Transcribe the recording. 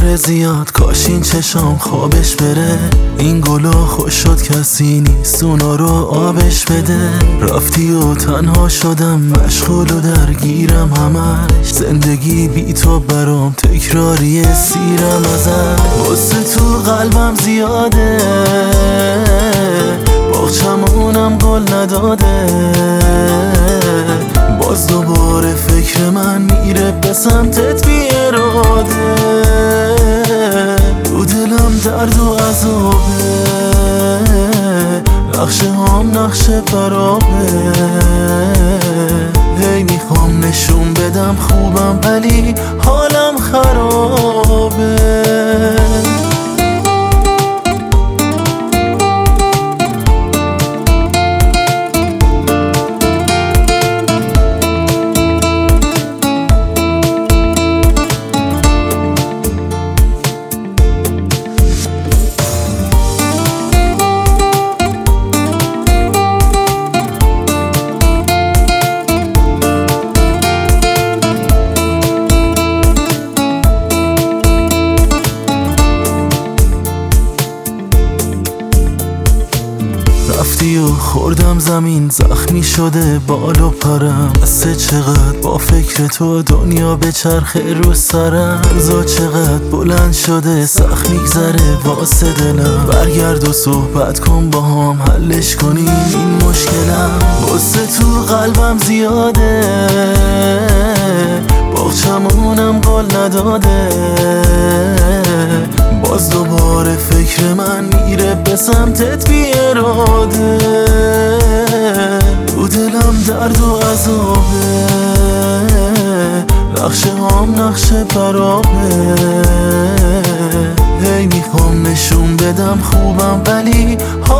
داره زیاد، کاش این چشام خوابش بره. این گلا خوش شد کسی نیست اونا رو آبش بده. رفتی و تنها شدم، مشغول و درگیرم همش. زندگی بی تو برام تکراری سیرم ازت. واسه تو قلبم زیاده، باغچمونم گل نداده. باز دوباره فکر من میره به سمتت بی اراده. رو دلم درد و عذابه، نقشه هم نقشه برابه. هی میخوام نشون بدم خوبم ولی حالم خرابه. رفتی و خوردم زمین، زخمی شده بال و پرم. بسه چقدر با فکر تو دنیا به چرخه رو سرم. روزا چقدر بلند شده، سخت میگذره واسه دلم. برگرد و صحبت کن با هم، حلش کنیم این مشکلم. واسه تو قلبم زیاده، باغچمونم گل نداده. باز دوباره فکر من میره به سمتت بی اراده. رو دلم درد و عذابه، نقشه هم نقشه برابه. هی میخوام نشون بدم خوبم ولی